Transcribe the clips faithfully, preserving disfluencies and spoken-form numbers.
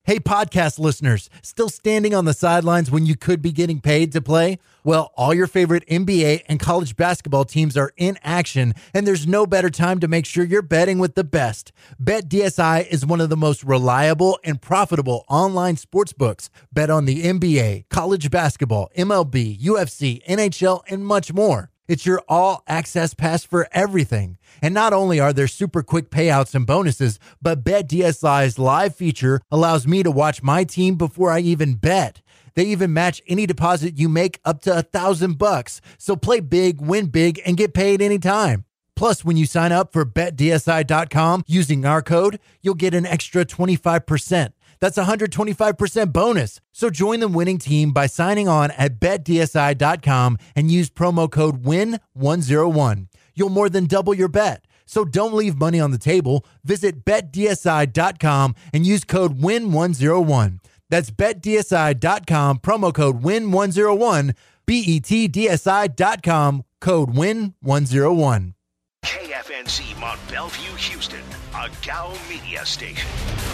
Hey, podcast listeners, still standing on the sidelines when you could be getting paid to play? Well, all your favorite N B A and college basketball teams are in action, and there's no better time to make sure you're betting with the best. BetDSI is one of the most reliable and profitable online sports books. Bet on the N B A, college basketball, M L B, U F C, N H L, and much more. It's your all-access pass for everything. And not only are there super quick payouts and bonuses, but BetDSI's live feature allows me to watch my team before I even bet. They even match any deposit you make up to a thousand bucks. So play big, win big, and get paid anytime. Plus, when you sign up for Bet D S I dot com using our code, you'll get an extra twenty-five percent. That's a one hundred twenty-five percent bonus. So join the winning team by signing on at Bet D S I dot com and use promo code win one oh one. You'll more than double your bet. So don't leave money on the table. Visit Bet D S I dot com and use code win one oh one. That's Bet D S I dot com, promo code win one oh one, B E T D S I dot com, code win one oh one. K F N C Mont Belvieu, Houston, a G A O media station.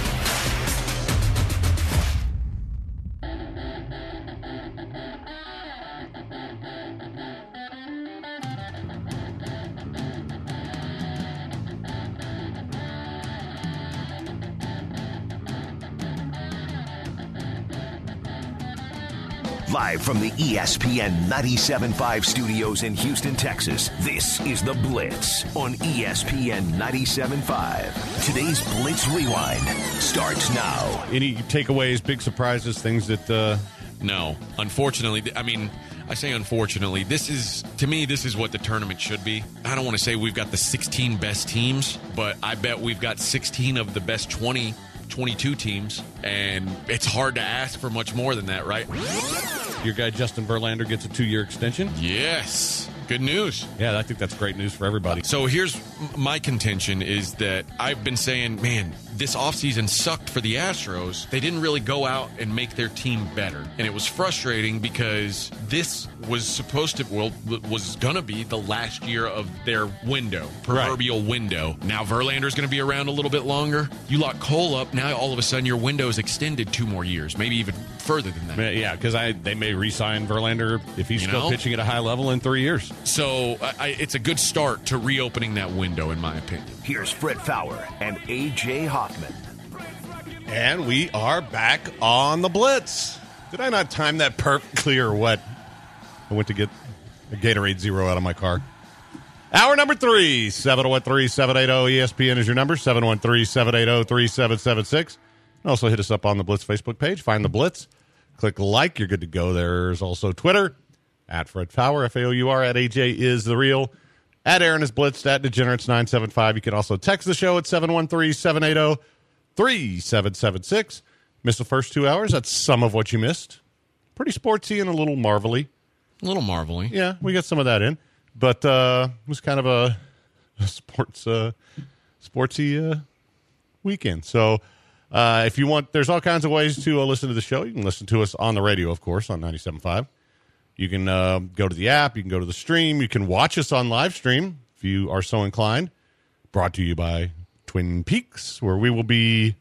Live from the E S P N ninety-seven point five studios in Houston, Texas, this is The Blitz on E S P N ninety-seven point five. Today's Blitz Rewind starts now. Any takeaways, big surprises, things that... Uh... No. Unfortunately, I mean, I say unfortunately, this is, to me, this is what the tournament should be. I don't want to say we've got the sixteen best teams, but I bet we've got sixteen of the best twenty, twenty-two teams, and it's hard to ask for much more than that, right? Your guy Justin Verlander gets a two-year extension? Yes. Good news. Yeah, I think that's great news for everybody. So here's my contention is that I've been saying, man, this offseason sucked for the Astros. They didn't really go out and make their team better. And it was frustrating because this was supposed to, well, was going to be the last year of their window, proverbial right. window. Now Verlander's going to be around a little bit longer. You lock Cole up, now all of a sudden your window is extended two more years, maybe even further than that. Yeah, because I they may re-sign Verlander if he's you still know? pitching at a high level in three years. So I, it's a good start to reopening that window, in my opinion. Here's Fred Fowler and A J Hoffman. And we are back on the Blitz. Did I not time that perfectly or what? I went to get a Gatorade Zero out of my car. Hour number three, seven oh one three, seven eight zero E S P N is your number, seven one three, seven eight zero, three seven seven six. And also hit us up on the Blitz Facebook page. Find the Blitz. Click like. You're good to go. There's also Twitter. At Fred Fowler, F A O U R, at A J is the real, at Aaron is blitzed, at Degenerates nine seven five. You can also text the show at seven one three, seven eight zero, three seven seven six. Missed the first two hours. That's some of what you missed. Pretty sportsy and a little marvelly. A little marvelly. Yeah, we got some of that in. But uh, it was kind of a, a sports, uh, sportsy uh, weekend. So uh, if you want, there's all kinds of ways to uh, listen to the show. You can listen to us on the radio, of course, on ninety-seven point five. You can uh, go to the app. You can go to the stream. You can watch us on live stream if you are so inclined. Brought to you by Twin Peaks, where we will be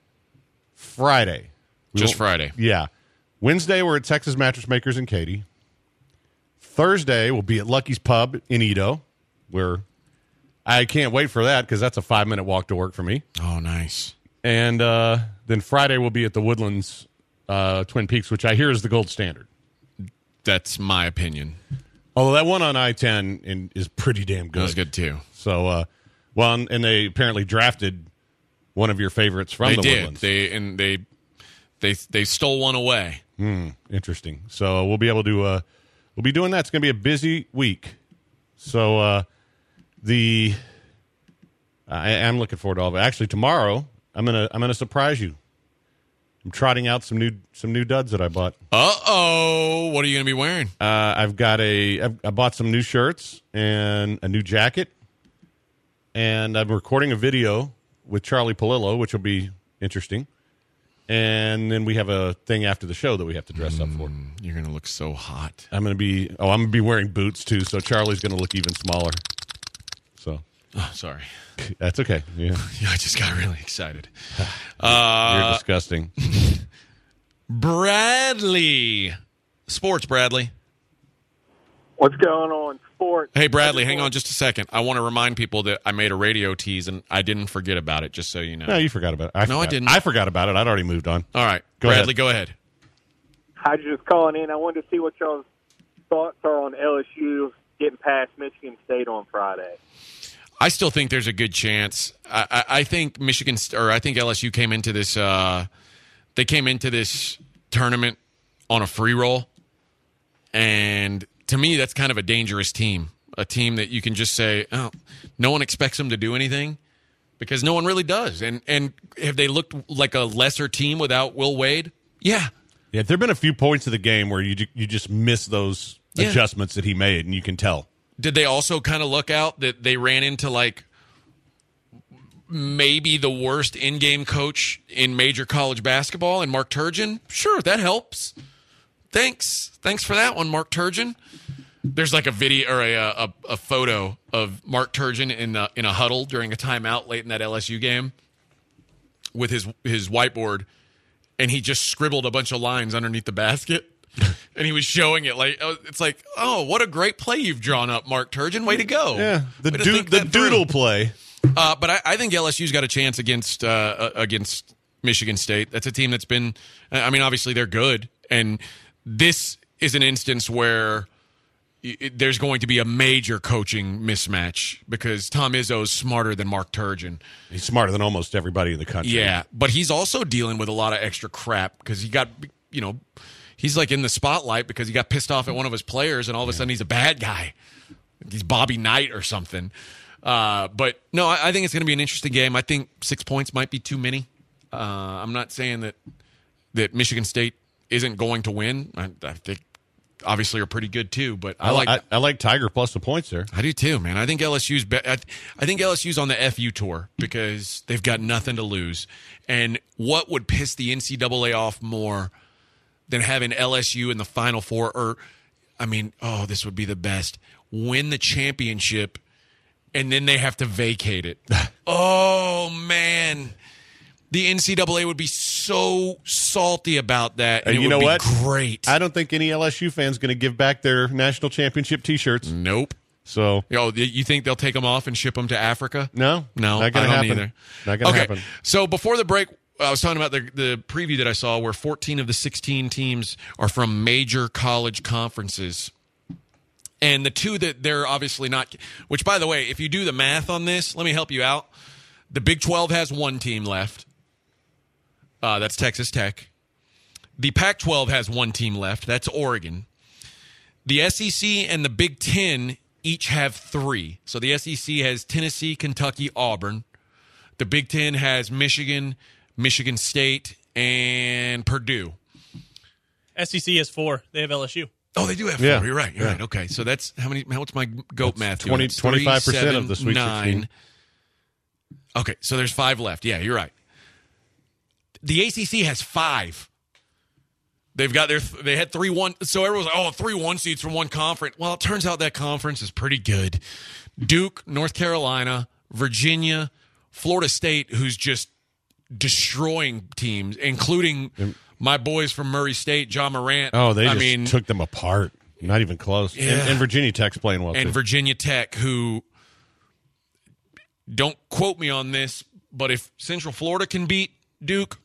Friday. We Just will, Friday. Yeah. Wednesday, we're at Texas Mattress Makers in Katy. Thursday, we'll be at Lucky's Pub in Edo, where I can't wait for that because that's a five-minute walk to work for me. Oh, nice. And uh, then Friday, we'll be at the Woodlands uh, Twin Peaks, which I hear is the gold standard. That's my opinion. Although that one on I ten in, is pretty damn good. That was good, too. So, uh, well, and they apparently drafted one of your favorites from they the did. Woodlands. They and they they they stole one away. Hmm, interesting. So uh, we'll be able to uh, we'll be doing that. It's going to be a busy week. So uh, the I am looking forward to all of it. Actually, tomorrow I'm gonna I'm gonna surprise you. I'm trotting out some new some new duds that I bought. Uh-oh. What are you going to be wearing? Uh, I've got a I've, I bought some new shirts and a new jacket. And I'm recording a video with Charlie Palillo, which will be interesting. And then we have a thing after the show that we have to dress mm, up for. You're going to look so hot. I'm going to be oh, I'm going to be wearing boots too, so Charlie's going to look even smaller. So Oh, sorry. That's okay. Yeah. Yeah, I just got really excited. You're Uh, disgusting. Bradley. Sports, Bradley. What's going on, sports? Hey, Bradley, hang on just a second. I want to remind people that I made a radio tease, and I didn't forget about it, just so you know. No, you forgot about it. I No, I forgot. didn't. I forgot about it. I'd already moved on. All right. Go Bradley, ahead. go ahead. I was just calling in. I wanted to see what y'all's thoughts are on L S U getting past Michigan State on Friday. I still think there's a good chance. I, I, I think Michigan, or I think L S U came into this, uh, they came into this tournament on a free roll, and to me, that's kind of a dangerous team. A team that you can just say, oh, no one expects them to do anything, because no one really does. And and have they looked like a lesser team without Will Wade? Yeah. Yeah, there have been a few points of the game where you ju- you just miss those Yeah. adjustments that he made, and you can tell. Did they also kind of look out that they ran into like maybe the worst in-game coach in major college basketball and Mark Turgeon? Sure, that helps. Thanks. Thanks for that one, Mark Turgeon. There's like a video or a a, a photo of Mark Turgeon in a, in a huddle during a timeout late in that L S U game with his his whiteboard, and he just scribbled a bunch of lines underneath the basket. And he was showing it like it's like, oh, what a great play you've drawn up, Mark Turgeon. Way to go! Yeah, the Way to du- think the that through. doodle play. Uh, but I, I think L S U's got a chance against uh, against Michigan State. That's a team that's been. I mean, obviously they're good, and this is an instance where it, there's going to be a major coaching mismatch because Tom Izzo's smarter than Mark Turgeon. He's smarter than almost everybody in the country. Yeah, but he's also dealing with a lot of extra crap because he got, you know, he's like in the spotlight because he got pissed off at one of his players, and all of a sudden he's a bad guy. He's Bobby Knight or something. Uh, but no, I, I think it's going to be an interesting game. I think six points might be too many. Uh, I'm not saying that that Michigan State isn't going to win. I, I think obviously are pretty good too. But I, I like like I, I like Tiger plus the points there. I do too, man. I think L S U's be- I, I think L S U's on the F U tour because they've got nothing to lose. And what would piss the N C double A off more than having L S U in the Final Four? Or, I mean, oh, this would be the best. Win the championship, and then they have to vacate it. Oh, man. The N C double A would be so salty about that, and, And it you would know be what? great. I don't think any L S U fan's going to give back their national championship T-shirts. Nope. So Yo, you think they'll take them off and ship them to Africa? no, No, not going I to don't happen. either. Not going to Okay, happen. so before the break, I was talking about the the preview that I saw where fourteen of the sixteen teams are from major college conferences. And the two that they're obviously not, which, by the way, if you do the math on this, let me help you out. The Big twelve has one team left. Uh, that's Texas Tech. The Pac twelve has one team left. That's Oregon. The S E C and the Big Ten each have three. So the S E C has Tennessee, Kentucky, Auburn. The Big Ten has Michigan, Michigan State, and Purdue. S E C has four. They have L S U. Oh, they do have Yeah. four. You're right. You're Yeah. right. Okay, so that's how many? How, what's my goat math? doing? twenty It's twenty-five percent three, of the Sweet seven, sixteen. nine. Okay, so there's five left. Yeah, you're right. The A C C has five. They've got their they had three one. So everyone's like, oh, three one seeds from one conference. Well, it turns out that conference is pretty good. Duke, North Carolina, Virginia, Florida State, who's just destroying teams, including my boys from Murray State, John Morant. Oh, they I just mean, took them apart. Not even close. Yeah. And, and Virginia Tech's playing well, and too. Virginia Tech, who don't quote me on this, but if Central Florida can beat Duke,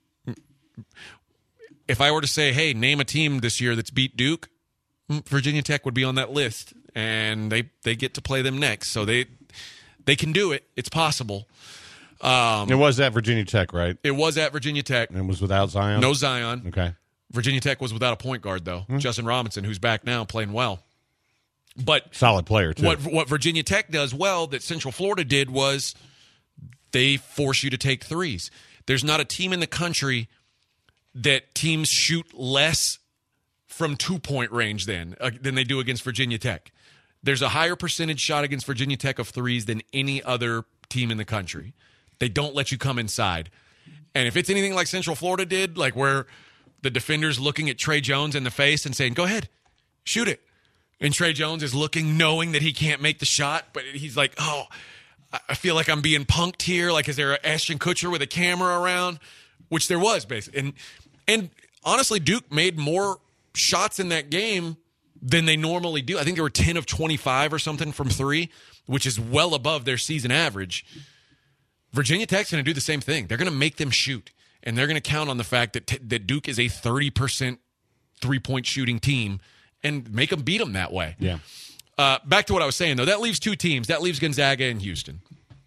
if I were to say, hey, name a team this year that's beat Duke, Virginia Tech would be on that list, and they, they get to play them next. So they they can do it. It's possible. Um, it was at Virginia Tech, right? it was at Virginia Tech. And it was without Zion? No Zion. Okay. Virginia Tech was without a point guard, though. Hmm. Justin Robinson, who's back now playing well. But Solid player, too. What what Virginia Tech does well that Central Florida did was they force you to take threes. There's not a team in the country that teams shoot less from two-point range than, uh, than they do against Virginia Tech. There's a higher percentage shot against Virginia Tech of threes than any other team in the country. They don't let you come inside. And if it's anything like Central Florida did, like where the defender's looking at Trey Jones in the face and saying, go ahead, shoot it. And Trey Jones is looking, knowing that he can't make the shot, but he's like, oh, I feel like I'm being punked here. Like, is there an Ashton Kutcher with a camera around? Which there was, basically. And, and honestly, Duke made more shots in that game than they normally do. I think they were ten of twenty-five or something from three, which is well above their season average. Virginia Tech's going to do the same thing. They're going to make them shoot, and they're going to count on the fact that t- that Duke is a thirty percent three-point shooting team and make them beat them that way. Yeah. Uh, back to what I was saying, though. That leaves two teams. That leaves Gonzaga and Houston.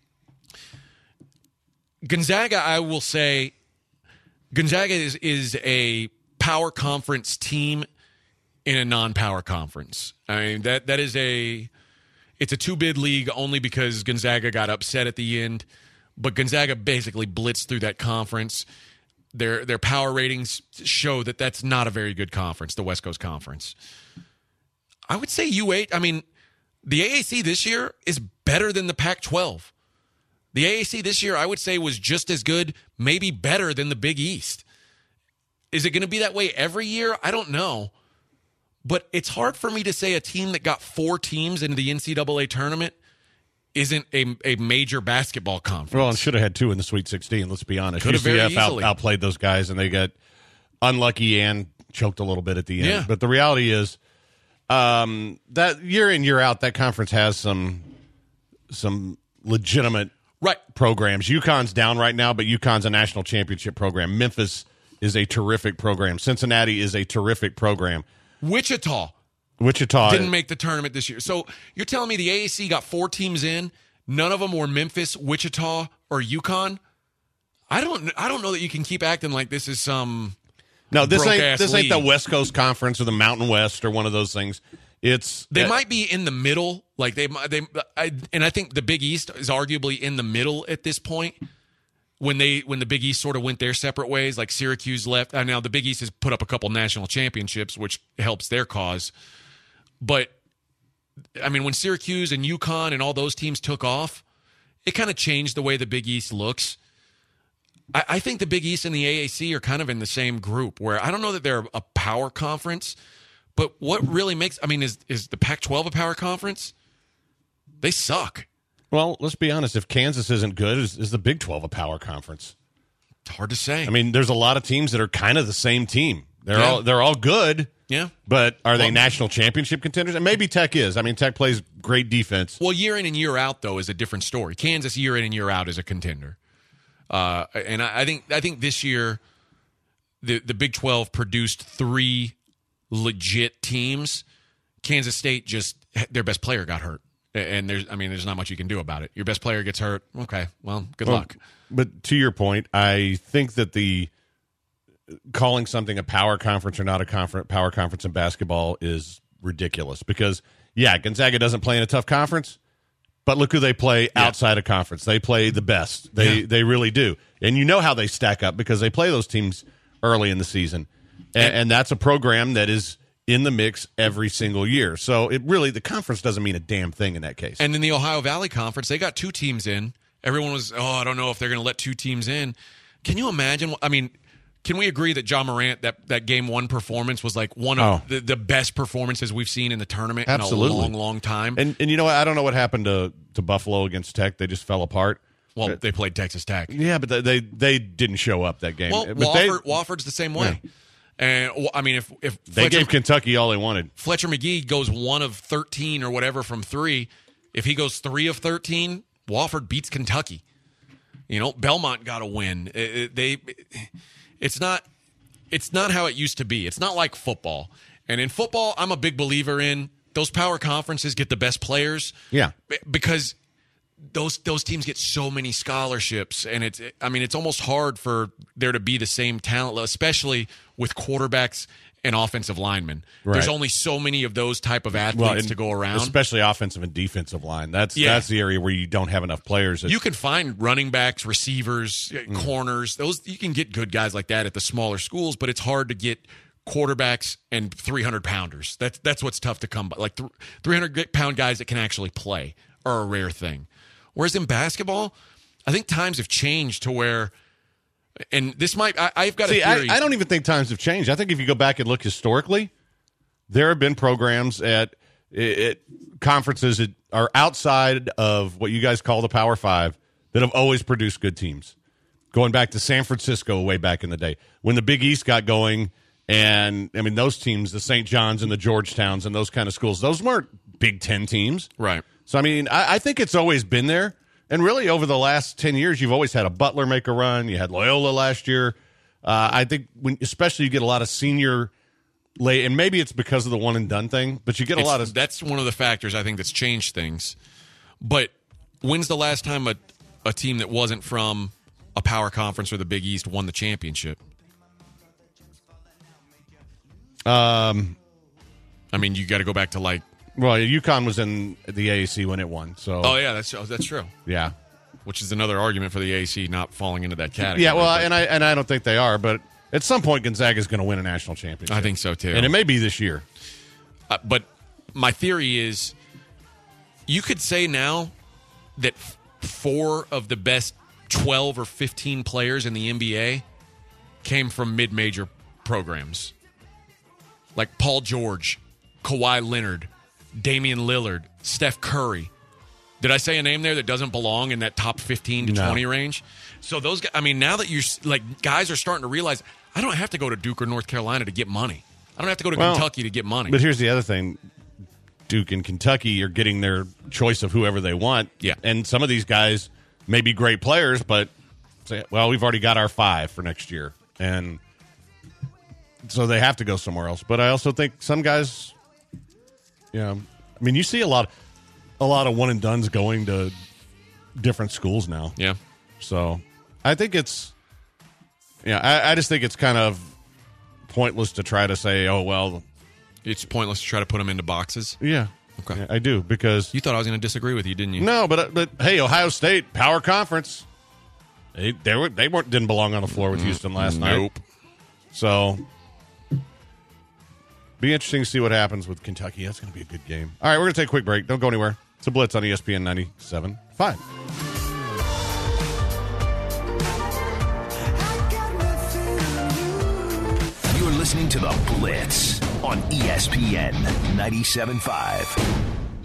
Gonzaga, I will say, Gonzaga is, is a power conference team in a non-power conference. I mean, that that is a it's a two-bid league only because Gonzaga got upset at the end, but Gonzaga basically blitzed through that conference. Their their power ratings show that that's not a very good conference, the West Coast Conference. I would say U eight, I mean, the A A C this year is better than the Pac twelve. The A A C this year, I would say, was just as good, maybe better than the Big East. Is it going to be that way every year? I don't know. But it's hard for me to say a team that got four teams into the N C double A tournament isn't a, a major basketball conference. Well, and should have had two in the Sweet sixteen, let's be honest. Could have very U C F out, easily. outplayed those guys, and they got unlucky and choked a little bit at the end. Yeah. But the reality is, um, that year in, year out, that conference has some some legitimate Right. programs. UConn's down right now, but UConn's a national championship program. Memphis is a terrific program. Cincinnati is a terrific program. Wichita Wichita didn't make the tournament this year. So you're telling me the A A C got four teams in, none of them were Memphis, Wichita, or UConn? I don't I don't know that you can keep acting like this is some No, this ain't broke-ass this ain't the league. West Coast Conference or the Mountain West or one of those things. It's They uh, might be in the middle, like they, they, I, and I think the Big East is arguably in the middle at this point. When they, when the Big East sort of went their separate ways, like Syracuse left. Uh, now the Big East has put up a couple national championships, which helps their cause. But I mean, when Syracuse and UConn and all those teams took off, it kind of changed the way the Big East looks. I, I think the Big East and the A A C are kind of in the same group, where I don't know that they're a power conference. But what really makes, I mean, is is the Pac twelve a power conference? They suck. well, let's be honest. If Kansas isn't good, is, is the Big twelve a power conference? It's hard to say. I mean, there's a lot of teams that are kind of the same team. They're Yeah. all they're all good, yeah. but are they Well- national championship contenders? And maybe Tech is. I mean, Tech plays great defense. Well, year in and year out, though, is a different story. Kansas year in and year out is a contender. Uh, and I, I think I think this year the, the Big twelve produced three legit teams. Kansas State just, their best player got hurt. And there's, I mean, there's not much you can do about it. Your best player gets hurt. Okay, well, good Well, luck. But to your point, I think that the calling something a power conference or not a conference, power conference in basketball is ridiculous because, yeah, Gonzaga doesn't play in a tough conference, but look who they play outside of conference. They play the best. They Yeah. they really do. And you know how they stack up because they play those teams early in the season. And, And- and that's a program that is in the mix every single year. So it really, the conference doesn't mean a damn thing in that case. And in the Ohio Valley Conference, they got two teams in. Everyone was, oh, I don't know if they're going to let two teams in. Can you imagine? I mean, can we agree that John Morant, that, that game one performance was like one of Oh. the, the best performances we've seen in the tournament Absolutely. in a long, long time? And and you know what? I don't know what happened to, to Buffalo against Tech. They just fell apart. well, they played Texas Tech. Yeah, but they they, they didn't show up that game. Well, but Wofford, they, Wofford's the same way. And, well, I mean, if, if they Fletcher, gave Kentucky all they wanted. Fletcher McGee goes one of thirteen or whatever from three, if he goes three of thirteen, Wofford beats Kentucky. You know, Belmont got a win. It- it- they, it's not, it's not how it used to be. It's not like football. And in football, I'm a big believer in those power conferences get the best players. Yeah. B- because those those teams get so many scholarships, and it's I mean it's almost hard for there to be the same talent, especially with quarterbacks and offensive linemen. Right. There's only so many of those type of athletes Well, and to go around. especially offensive and defensive line. That's Yeah. that's the area where you don't have enough players. It's- You can find running backs, receivers, Mm. corners. Those you can get good guys like that at the smaller schools, but it's hard to get quarterbacks and three hundred pounders. That's that's what's tough to come by. Like th- three hundred pound guys that can actually play are a rare thing. Whereas in basketball, I think times have changed to where, and this might I, I've got See, a theory. I, I don't even think times have changed. I think if you go back and look historically, there have been programs at it, it conferences that are outside of what you guys call the Power Five that have always produced good teams. Going back to San Francisco way back in the day. When the Big East got going, and, I mean, those teams, the Saint John's and the Georgetowns and those kind of schools, those weren't Big Ten teams. Right. So, I mean, I, I think it's always been there. And really, over the last ten years, you've always had a Butler make a run. You had Loyola last year. Uh, I think, when, especially, you get a lot of senior late, and maybe it's because of the one-and-done thing, but you get a It's, lot of... That's one of the factors, I think, that's changed things. But when's the last time a, a team that wasn't from a power conference or the Big East won the championship? Um, I mean, you got to go back to, like... Well, UConn was in the A A C when it won, so... Oh, yeah, that's oh, that's true. Yeah. Which is another argument for the A A C not falling into that category. Yeah, well, but and I and I don't think they are, but at some point Gonzaga is going to win a national championship. I think so, too. And it may be this year. Uh, but my theory is you could say now that f- four of the best twelve or fifteen players in the N B A came from mid-major programs. Like Paul George, Kawhi Leonard, Damian Lillard, Steph Curry. Did I say a name there that doesn't belong in that top fifteen to No. twenty range? So those guys, I mean, now that you're like, guys are starting to realize I don't have to go to Duke or North Carolina to get money. I don't have to go to Well, Kentucky to get money. But here's the other thing. Duke and Kentucky are getting their choice of whoever they want. Yeah. And some of these guys may be great players, but say, well, we've already got our five for next year. And so they have to go somewhere else. But I also think some guys, you know, I mean, you see a lot, a lot of one and dones going to different schools now. Yeah. So I think it's, yeah, I, I just think it's kind of pointless to try to say, oh, well, It's pointless to try to put them into boxes. yeah, Okay. yeah, I do because You thought I was going to disagree with you, didn't you? no, but but hey, Ohio State power conference, they they were they weren't didn't belong on the floor with Houston last night. Nope. So be interesting to see what happens with Kentucky. That's going to be a good game. All right, we're going to take a quick break. Don't go anywhere. It's a Blitz on E S P N ninety-seven point five. You're listening to The Blitz on E S P N ninety-seven point five.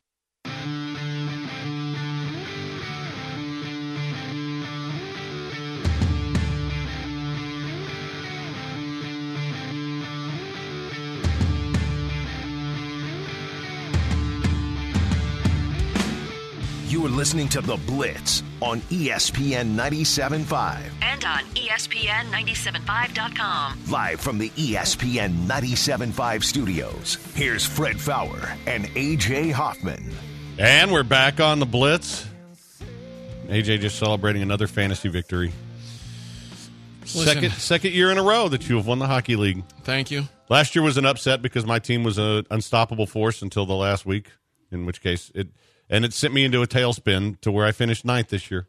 You are listening to The Blitz on E S P N ninety-seven point five. And on E S P N ninety-seven point five dot com. Live from the E S P N ninety-seven point five studios, here's Fred Fowler and A J Hoffman. And we're back on the Blitz. A J just celebrating another fantasy victory. Listen. Second second year in a row that you have won the hockey league. Thank you. Last year was an upset because my team was an unstoppable force until the last week, in which case it and it sent me into a tailspin to where I finished ninth this year.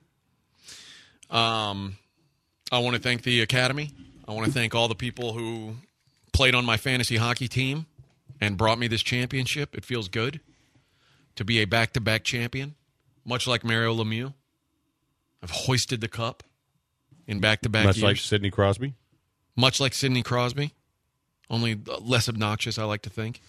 Um, I want to thank the Academy. I want to thank all the people who played on my fantasy hockey team and brought me this championship. It feels good to be a back-to-back champion, much like Mario Lemieux. I've hoisted the cup in back-to-back Much years. like Sidney Crosby. Much like Sidney Crosby, only less obnoxious, I like to think.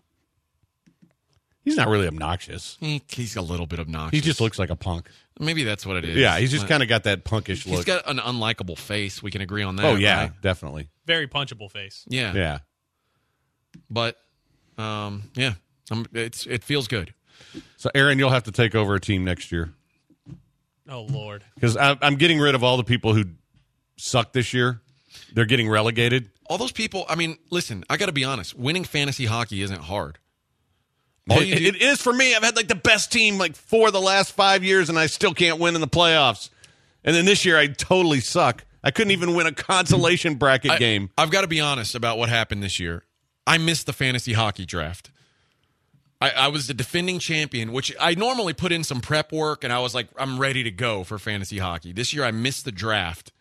He's not really obnoxious. He, he's a little bit obnoxious. He just looks like a punk. Maybe that's what it is. Yeah, he's just But kind of got that punkish He's look. got an unlikable face. We can agree on that. oh, yeah, right? definitely. Very punchable face. Yeah. Yeah. But, um, yeah, um, it's it feels good. So, Aaron, you'll have to take over a team next year. Oh, Lord. Because I'm getting rid of all the people who suck this year. They're getting relegated. All those people, I mean, listen, I got to be honest. Winning fantasy hockey isn't hard. All you It, do- it is for me. I've had like the best team like for the last five years, and I still can't win in the playoffs. And then this year, I totally suck. I couldn't even win a consolation bracket I, game. I've got to be honest about what happened this year. I missed the fantasy hockey draft. I, I was the defending champion, which I normally put in some prep work, and I was like, I'm ready to go for fantasy hockey. This year, I missed the draft.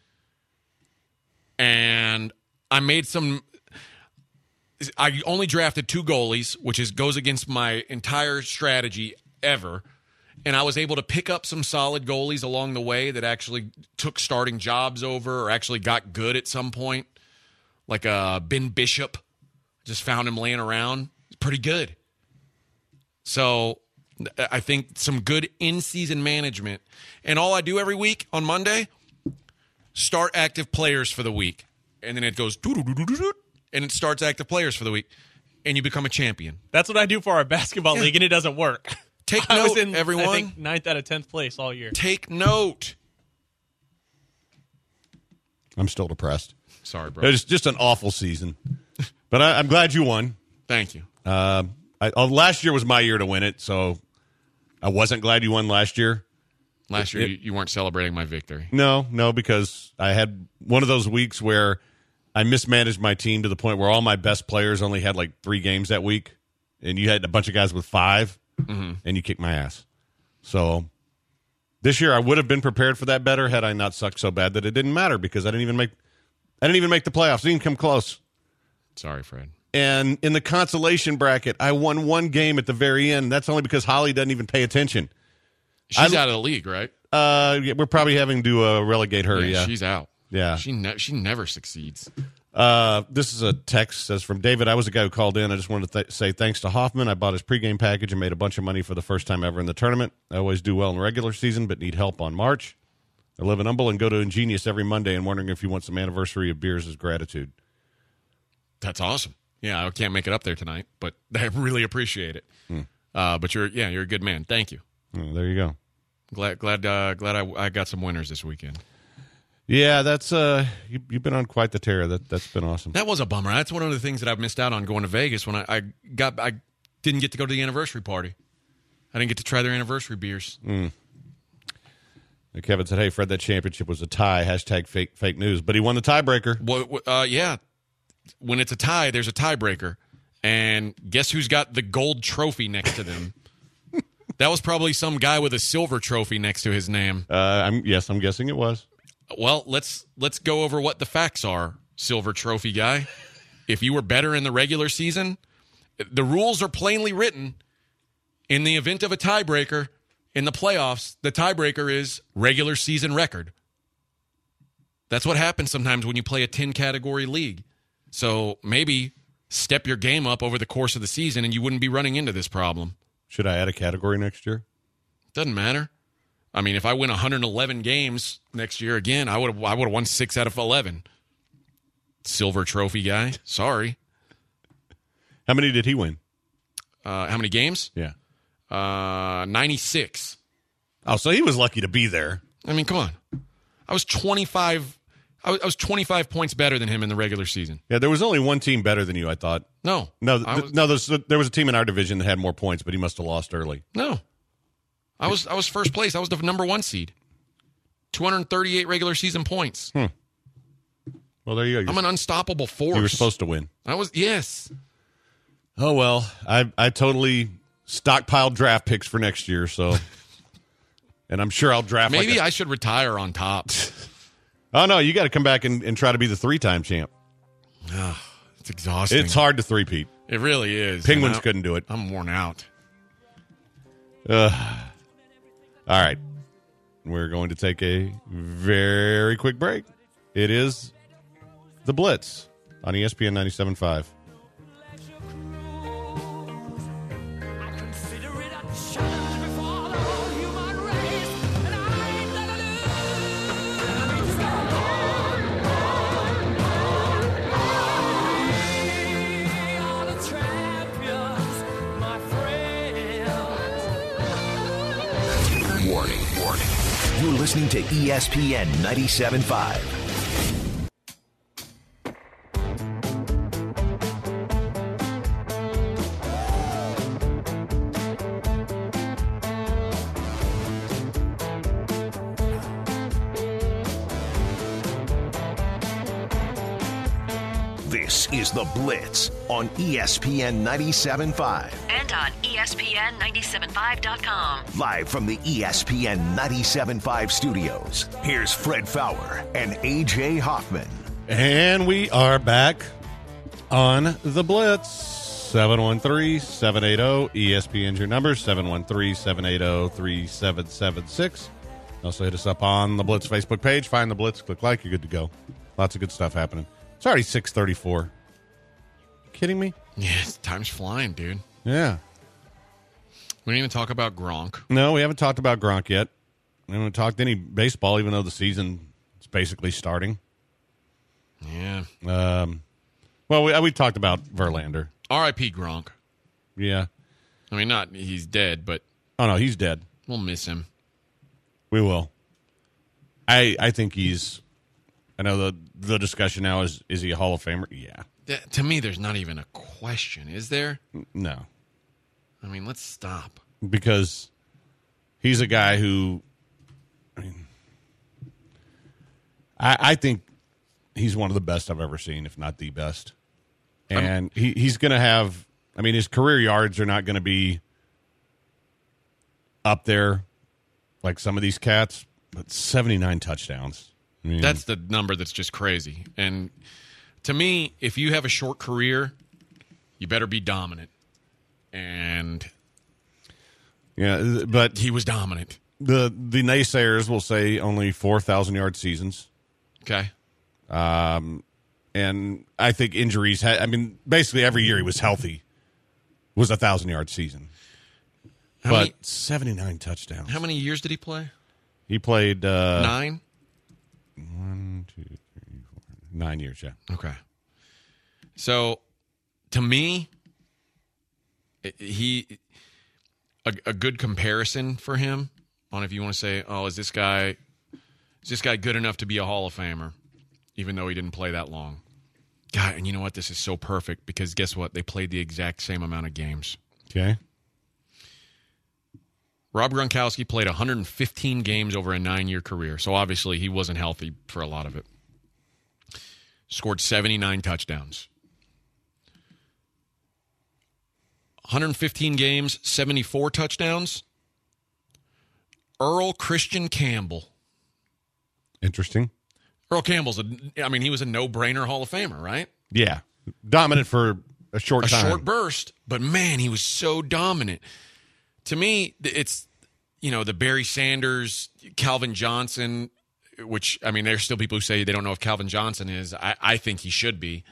And I made some... I only drafted two goalies, which is goes against my entire strategy ever. And I was able to pick up some solid goalies along the way that actually took starting jobs over or actually got good at some point. Like uh, Ben Bishop. Just found him laying around. Pretty good. So I think some good in-season management. And all I do every week on Monday, start active players for the week. And then it goes, doo-doo-doo-doo-doo, and it starts active players for the week. And you become a champion. That's what I do for our basketball Yeah. league, and it doesn't work. Take I was note, in, everyone. I think ninth out of tenth place all year. Take note. I'm still depressed. Sorry, bro. It's just an awful season. But I, I'm glad you won. Thank you. Uh, I, oh, last year was my year to win it, so I wasn't glad you won last year. Last year, It- you, you weren't celebrating my victory. No, no, because I had one of those weeks where I mismanaged my team to the point where all my best players only had like three games that week, and you had a bunch of guys with five, Mm-hmm. and you kicked my ass. So this year I would have been prepared for that better had I not sucked so bad that it didn't matter because I didn't even make I didn't even make the playoffs. Didn't even come close. Sorry, Fred. And in the consolation bracket, I won one game at the very end. That's only because Holly doesn't even pay attention. She's I- out of the league, right? Uh, yeah, we're probably having to uh, relegate her. Yeah, she's out. Yeah. She ne- she never succeeds. Uh, this is a text says from David. I was the guy who called in. I just wanted to th- say thanks to Hoffman. I bought his pregame package and made a bunch of money for the first time ever in the tournament. I always do well in the regular season, but need help on March. I live in Humble and go to Ingenious every Monday and wondering if you want some anniversary of beers as gratitude. That's awesome. Yeah, I can't make it up there tonight, but I really appreciate it. Hmm. Uh, but you're yeah, you're a good man. Thank you. Oh, there you go. Glad glad uh, glad I, I got some winners this weekend. Yeah, that's uh, you, you've been on quite the tear. That that's been awesome. That was a bummer. That's one of the things that I've missed out on going to Vegas when I, I got I didn't get to go to the anniversary party. I didn't get to try their anniversary beers. Mm. Kevin said, "Hey, Fred, that championship was a tie. Hashtag fake fake news." But he won the tiebreaker. Well, uh, yeah. When it's a tie, there's a tiebreaker, and guess who's got the gold trophy next to them? That was probably some guy with a silver trophy next to his name. Uh, I'm yes, I'm guessing it was. Well, let's let's go over what the facts are, silver trophy guy. If you were better in the regular season, the rules are plainly written. In the event of a tiebreaker in the playoffs, the tiebreaker is regular season record. That's what happens sometimes when you play a ten-category league. So maybe step your game up over the course of the season and you wouldn't be running into this problem. Should I add a category next year? Doesn't matter. I mean, if I win one hundred eleven games next year again, I would have I would have won six out of eleven. Silver trophy guy. Sorry. How many did he win? Uh, how many games? Yeah. Uh, ninety-six. Oh, so he was lucky to be there. I mean, come on. I was twenty-five. I was, I was twenty-five points better than him in the regular season. Yeah, there was only one team better than you, I thought. No. No, th- I was, no. There's, there was a team in our division that had more points, but he must have lost early. No. I was I was first place. I was the number one seed. two hundred thirty-eight regular season points. Hmm. Well, there you go. I'm an unstoppable force. You were supposed to win. I was, yes. Oh, well, I I totally stockpiled draft picks for next year, so. And I'm sure I'll draft Maybe like a- I should retire on top. Oh, no, you got to come back and, and try to be the three-time champ. It's exhausting. It's hard to three-peat. It really is. Penguins I'm, couldn't do it. I'm worn out. Uh, all right. We're going to take a very quick break. It is The Blitz on E S P N ninety-seven point five. Warning, warning. You're listening to E S P N ninety-seven point five. This is The Blitz on E S P N ninety-seven point five. And on E S P N ninety-seven point five dot com. Live from the E S P N ninety-seven point five studios, here's Fred Fowler and A J Hoffman. And we are back on The Blitz. seven one three, seven eight zero, E S P N's your number, seven one three, seven eight zero, three seven seven six. Also hit us up on the Blitz Facebook page. Find The Blitz, click like, you're good to go. Lots of good stuff happening. It's already six thirty-four. Kidding me? Yes, time's flying, dude. Yeah. We didn't even talk about Gronk. No, we haven't talked about Gronk yet. We haven't talked any baseball, even though the season is basically starting. Yeah. Um, well, we we talked about Verlander. R I P Gronk. Yeah. I mean, not he's dead, but Oh no, he's dead. we'll miss him. We will. I I think he's. I know the the discussion now is is he a Hall of Famer? Yeah. That, to me, there's not even a question, is there? No, I mean, let's stop. because he's a guy who. I mean, I I think he's one of the best I've ever seen, if not the best. And he, he's going to have. I mean, his career yards are not going to be up there like some of these cats, but seventy-nine touchdowns. I mean, That's the number that's just crazy. And to me, if you have a short career, you better be dominant. And yeah, but he was dominant. the the naysayers will say only four thousand yard seasons. Okay. Um, and I think injuries. Ha- I mean, basically every year he was healthy was a thousand yard season. How but many, seventy-nine touchdowns. how many years did he play? He played uh, Nine? one, two, three, four, nine years. Yeah. Okay. So, to me, i- he a, a good comparison for him on if you want to say, oh, is this guy is this guy good enough to be a Hall of Famer, even though he didn't play that long? God, and you know what? This is so perfect because guess what? They played the exact same amount of games. Okay. Rob Gronkowski played one hundred fifteen games over a nine-year career, so obviously he wasn't healthy for a lot of it. Scored seventy-nine touchdowns. one hundred fifteen games, seventy-four touchdowns. Earl Christian Campbell. Interesting. Earl Campbell's, a, I mean, he was a no-brainer Hall of Famer, right? Yeah. Dominant for a short A time. short burst, but man, he was so dominant. To me, it's, you know, the Barry Sanders, Calvin Johnson, which, I mean, there's still people who say they don't know if Calvin Johnson is. I, I think he should be.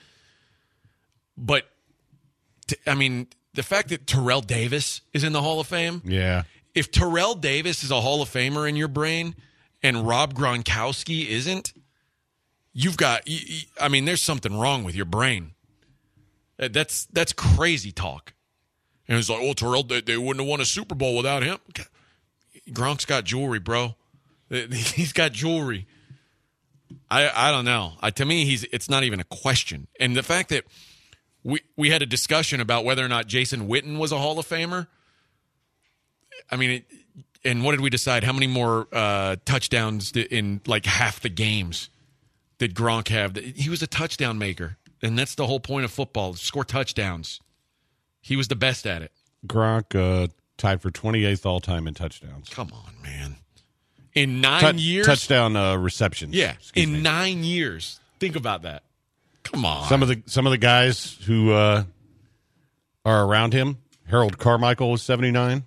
But, t- I mean, the fact that Terrell Davis is in the Hall of Fame, Yeah. if Terrell Davis is a Hall of Famer in your brain and Rob Gronkowski isn't, you've got, you, you, I mean, there's something wrong with your brain. That- That's that's crazy talk. And it's like, oh, Terrell, they, they wouldn't have won a Super Bowl without him. Gronk's got jewelry, bro. He's got jewelry. I I don't know. I, to me, he's it's not even a question. And the fact that we we had a discussion about whether or not Jason Witten was a Hall of Famer. I mean, it, and what did we decide? How many more uh, touchdowns did, in like half the games did Gronk have? He was a touchdown maker, and that's the whole point of football: score touchdowns. He was the best at it. Gronk uh, tied for twenty-eighth all time in touchdowns. Come on, man. In nine Tou- years? touchdown uh, receptions. Yeah, Excuse in me. nine years. Think about that. Come on. Some of the some of the guys who uh, are around him. Harold Carmichael was seventy-nine.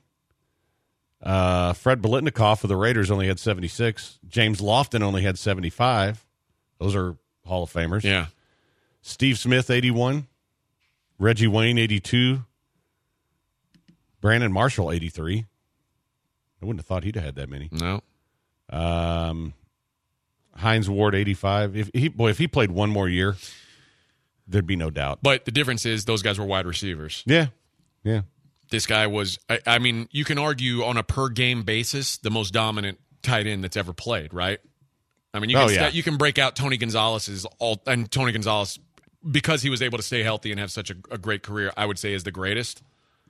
Uh, Fred Biletnikoff of the Raiders only had seventy-six. James Lofton only had seventy-five. Those are Hall of Famers. Yeah. Steve Smith, eighty-one. Reggie Wayne, eighty-two. Brandon Marshall, eighty-three. I wouldn't have thought he'd have had that many. No. Um, Hines Ward, eighty-five. If he boy, if he played one more year, there'd be no doubt. But the difference is those guys were wide receivers. Yeah, yeah. This guy was, I, I mean, you can argue on a per game basis, the most dominant tight end that's ever played, right? I mean, you can, Oh, yeah. sta- you can break out Tony Gonzalez's all, and Tony Gonzalez, because he was able to stay healthy and have such a, a great career, I would say is the greatest.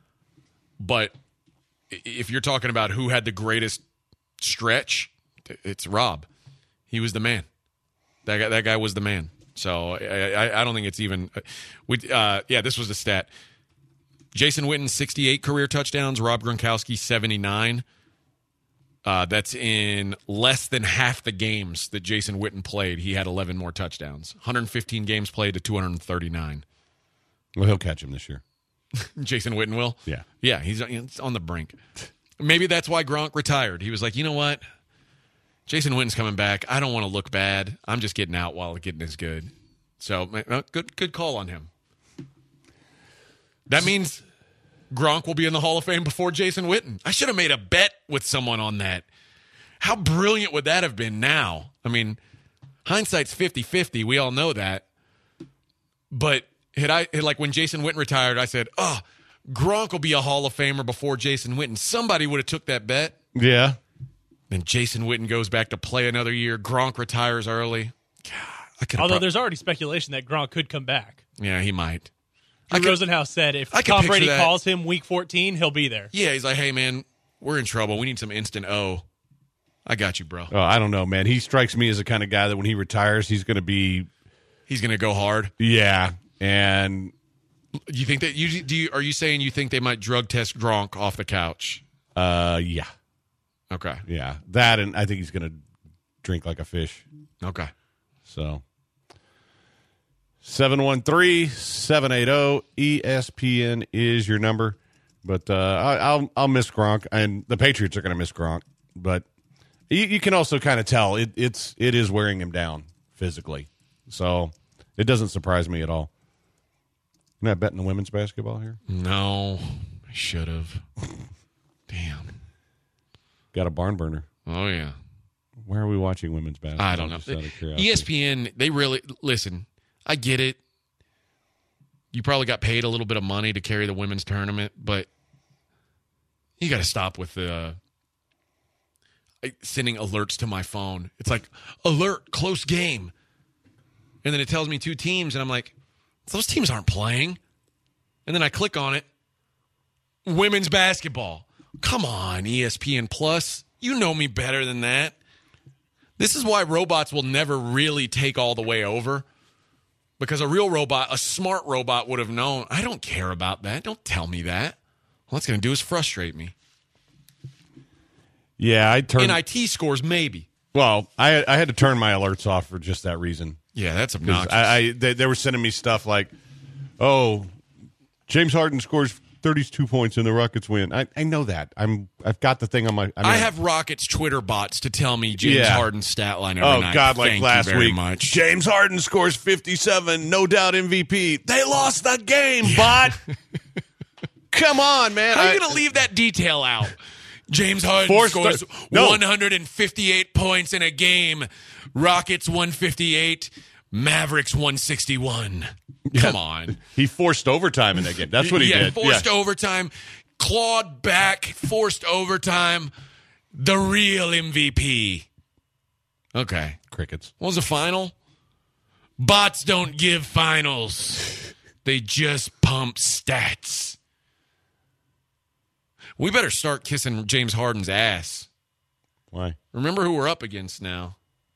But i- if you're talking about who had the greatest stretch, it's Rob. He was the man. That guy, that guy was the man. So I, I, I don't think it's even. We, uh, yeah, this was the stat. Jason Witten, sixty-eight career touchdowns. Rob Gronkowski, seventy-nine. Uh, that's in less than half the games that Jason Witten played. He had eleven more touchdowns. one hundred fifteen games played to two hundred thirty-nine. Well, he'll catch him this year. Jason Witten will? Yeah. Yeah, he's he's on the brink. Maybe that's why Gronk retired. He was like, you know what? Jason Witten's coming back. I don't want to look bad. I'm just getting out while getting as good. So, uh, good good call on him. That means Gronk will be in the Hall of Fame before Jason Witten. I should have made a bet with someone on that. How brilliant would that have been now? I mean, hindsight's fifty-fifty. We all know that. But had I, had like when Jason Witten retired, I said, oh, Gronk will be a Hall of Famer before Jason Witten. Somebody would have took that bet. Yeah. Then Jason Witten goes back to play another year. Gronk retires early. God, I could Although pro- there's already speculation that Gronk could come back. Yeah, he might. Drew I could- Rosenhaus said if I could Tom picture Brady that. calls him week fourteen, he'll be there. Yeah, he's like, hey, man, we're in trouble. We need some instant O. I got you, bro. Oh, I don't know, man. He strikes me as the kind of guy that when he retires, he's going to be, He's going to go hard. yeah. And You think that you do? You, are you saying you think they might drug test Gronk off the couch? uh, yeah, Okay. yeah, that, and I think he's going to drink like a fish. Okay. So, seven one three, seven eight zero E S P N is your number. But uh, I, I'll I'll miss Gronk, and the Patriots are going to miss Gronk. But you, you can also kind of tell it, it's it is wearing him down physically. So it doesn't surprise me at all. You're not betting the women's basketball here? No, I should have. Damn. Got a barn burner. Oh, yeah. Where are we watching women's basketball? I don't know. Just out of curiosity. E S P N, they really – listen, I get it. You probably got paid a little bit of money to carry the women's tournament, but you got to stop with the uh, sending alerts to my phone. It's like, alert, close game. And then it tells me two teams, and I'm like, those teams aren't playing. And then I click on it. Women's basketball. Come on, E S P N Plus. You know me better than that. This is why robots will never really take all the way over. Because a real robot, a smart robot would have known, I don't care about that. Don't tell me that. All it's going to do is frustrate me. Yeah, I turned. N I T scores, maybe. Well, I I had to turn my alerts off for just that reason. Yeah, that's 'Cause obnoxious. I, I they, they were sending me stuff like, "Oh, James Harden scores thirty-two points and the Rockets win." I, I know that. I'm I've got the thing on my. I, mean, I have Rockets Twitter bots to tell me James Yeah. Harden's stat line every Oh night. God! Like Thank last you very week, much. James Harden scores fifty-seven, no doubt M V P. They lost the game, bot. Come on, man! How are I- you going to leave that detail out? James Harden Forced scores the- no. one hundred fifty-eight points in a game. Rockets one fifty-eight. Mavericks one sixty-one. Come on. He forced overtime in that game. That's what he yeah, did. Forced yeah. overtime. Clawed back. Forced overtime. The real M V P. Okay. Crickets. What was the final? Bots don't give finals. They just pump stats. We better start kissing James Harden's ass. Why? Remember who we're up against now.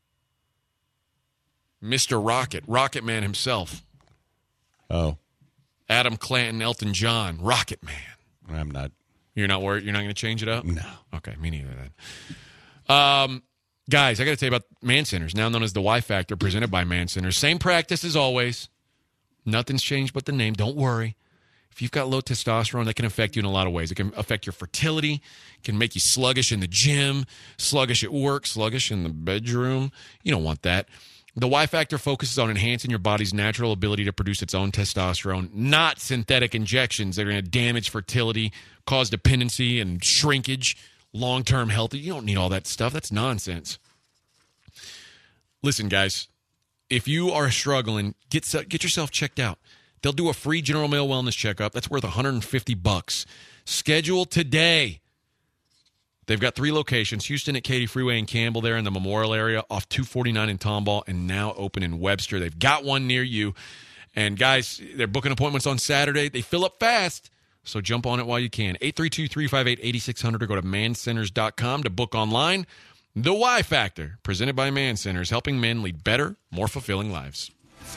Mister Rocket. Rocket Man himself. Oh, Adam Clanton, Elton John. Rocket Man. I'm not. You're not worried? You're not going to change it up? No. Okay, me neither then. Um, guys, I got to tell you about Man Centers, now known as the Y Factor, presented by Man Centers. Same practice as always. Nothing's changed but the name. Don't worry. If you've got low testosterone, that can affect you in a lot of ways. It can affect your fertility. It can make you sluggish in the gym, sluggish at work, sluggish in the bedroom. You don't want that. The Y Factor focuses on enhancing your body's natural ability to produce its own testosterone, not synthetic injections that are going to damage fertility, cause dependency and shrinkage, long-term health. You don't need all that stuff. That's nonsense. Listen, guys, if you are struggling, get get yourself checked out. They'll do a free General Mail wellness checkup. That's worth one hundred fifty bucks. Schedule today. They've got three locations, Houston at Katy Freeway and Campbell there in the Memorial area, off two forty-nine in Tomball, and now open in Webster. They've got one near you. And, guys, they're booking appointments on Saturday. They fill up fast, so jump on it while you can. eight three two, three five eight, eight six zero zero or go to man centers dot com to book online. The Y Factor, presented by Man Centers, helping men lead better, more fulfilling lives.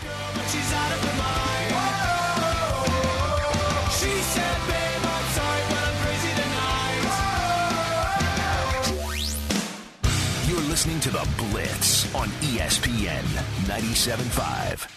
You're listening to The Blitz on E S P N ninety-seven point five.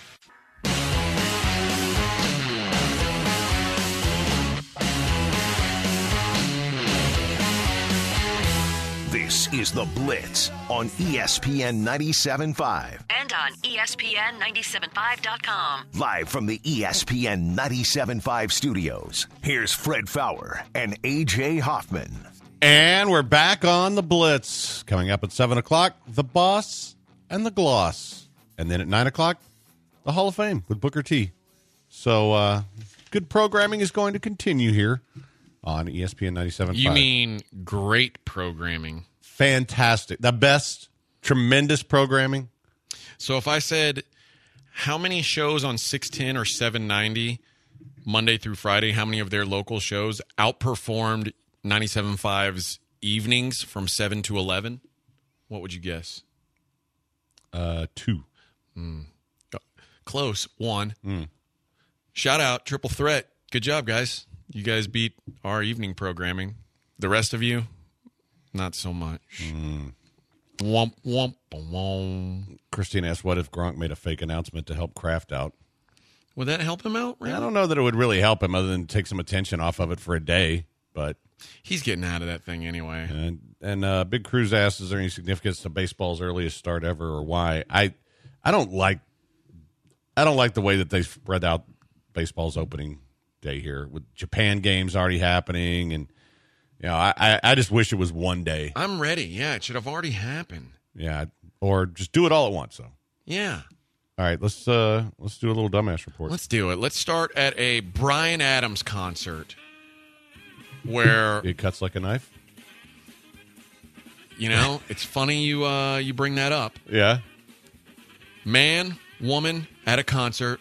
This is The Blitz on E S P N ninety-seven point five. And on E S P N ninety-seven point five dot com. Live from the E S P N ninety-seven point five studios, here's Fred Fowler and A J Hoffman. And we're back on The Blitz. Coming up at seven o'clock, The Boss and The Gloss. And then at nine o'clock, the Hall of Fame with Booker T. So, uh, good programming is going to continue here on E S P N ninety-seven point five. You mean great programming. Fantastic. The best, tremendous programming. So if I said, how many shows on six ten or seven ninety, Monday through Friday, how many of their local shows outperformed ninety-seven point five's evenings from seven to eleven? What would you guess? Uh, two. Mm. Close. One. Mm. Shout out, Triple Threat. Good job, guys. You guys beat our evening programming. The rest of you, not so much. Mm. Womp, womp, womp. Christine asked, what if Gronk made a fake announcement to help Kraft out? Would that help him out? Really? I don't know that it would really help him other than take some attention off of it for a day, but... He's getting out of that thing anyway. And, and uh, Big Cruz asked, is there any significance to baseball's earliest start ever or why? I I don't like I don't like the way that they spread out baseball's opening day here with Japan games already happening, and you know, I, I, I just wish it was one day. I'm ready. Yeah, it should have already happened. Yeah, or just do it all at once. So yeah. All right, let's uh, let's do a little dumbass report. Let's do it. Let's start at a Bryan Adams concert where it cuts like a knife. You know, it's funny you uh, you bring that up. Yeah. Man, woman at a concert.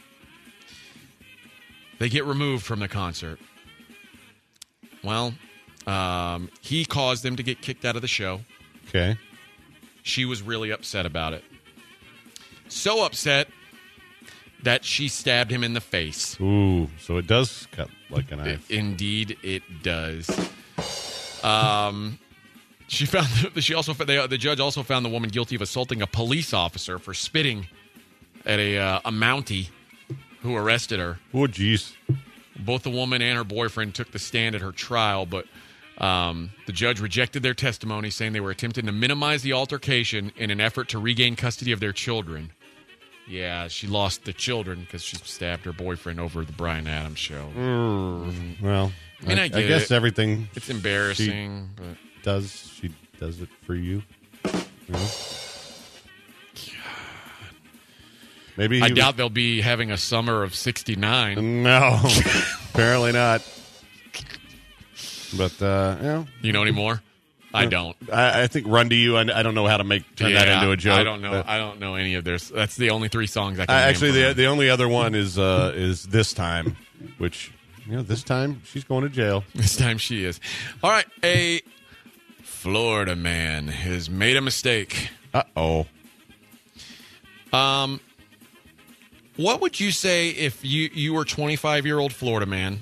They get removed from the concert. Well, um, he caused them to get kicked out of the show. Okay. She was really upset about it. So upset that she stabbed him in the face. Ooh, so it does cut like a knife. It, indeed, it does. Um, she found. She also. They, the judge also found the woman guilty of assaulting a police officer for spitting at a uh, a Mountie who arrested her. Oh, jeez. Both the woman and her boyfriend took the stand at her trial, but um, the judge rejected their testimony, saying they were attempting to minimize the altercation in an effort to regain custody of their children. Yeah, she lost the children because she stabbed her boyfriend over the Bryan Adams show. Mm, well, I mean, I, I, get I guess it. everything It's embarrassing, she but does she does it for you? You know? Maybe I he doubt they'll be having a summer of sixty-nine. was, no, apparently not. But uh, you know, You know any more? I don't. I, I think "Run to You." I, I don't know how to make turn that Yeah, into a joke. I don't know. but- I don't know any of theirs. That's the only three songs I can. I, name actually, from the them. the only other one is uh, is "This Time," which you know, this time she's going to jail. This time she is. All right, a Florida man has made a mistake. Uh oh. Um, what would you say if you you were a twenty-five year old Florida man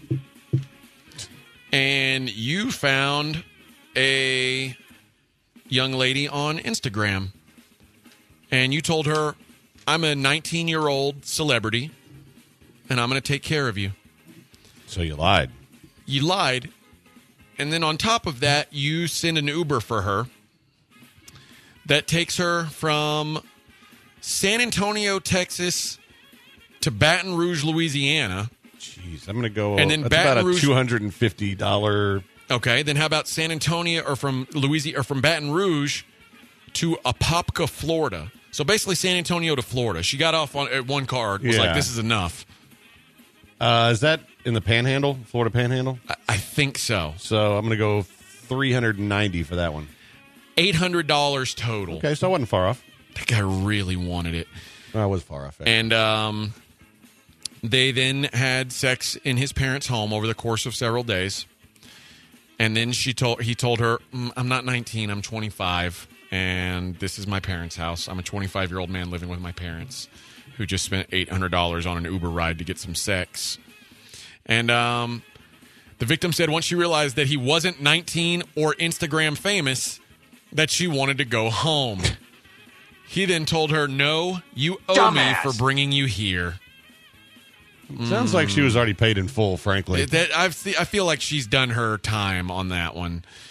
and you found a young lady on Instagram and you told her, "I'm a nineteen year old celebrity and I'm going to take care of you." So you lied. You lied. And then on top of that, you send an Uber for her that takes her from San Antonio, Texas to Baton Rouge, Louisiana. Jeez, I'm going to go. And then that's Baton about a Rouge- two hundred and fifty dollar. Okay, then how about San Antonio or from Louisiana or from Baton Rouge to Apopka, Florida? So basically San Antonio to Florida. She got off on at one card, was Yeah. like, this is enough. Uh, is that in the Panhandle, Florida Panhandle? I, I think so. So I'm going to go three hundred ninety for that one. eight hundred dollars total. Okay, so I wasn't far off. That guy really wanted it. I was far off. And um, they then had sex in his parents' home over the course of several days. And then she told he told her, mm, "I'm not nineteen, I'm twenty-five, and this is my parents' house. I'm a twenty-five year old man living with my parents, who just spent eight hundred dollars on an Uber ride to get some sex." And um, the victim said once she realized that he wasn't nineteen or Instagram famous, that she wanted to go home. He then told her, "No, you owe me for bringing you here." Sounds like she was already paid in full, frankly. That I've, I feel like she's done her time on that one.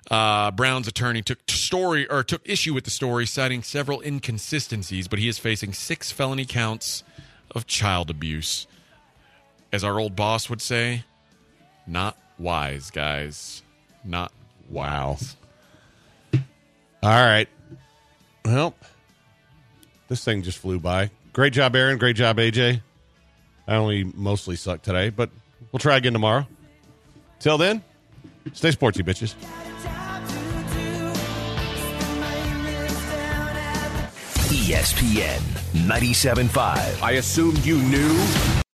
Uh, Brown's attorney took story or took issue with the story, citing several inconsistencies, but he is facing six felony counts of child abuse. As our old boss would say, not wise, guys. Not wise. All right. Well, this thing just flew by. Great job, Aaron. Great job, A J. I only mostly sucked today, but we'll try again tomorrow. Till then, stay sportsy, bitches. E S P N ninety-seven point five. I assumed you knew.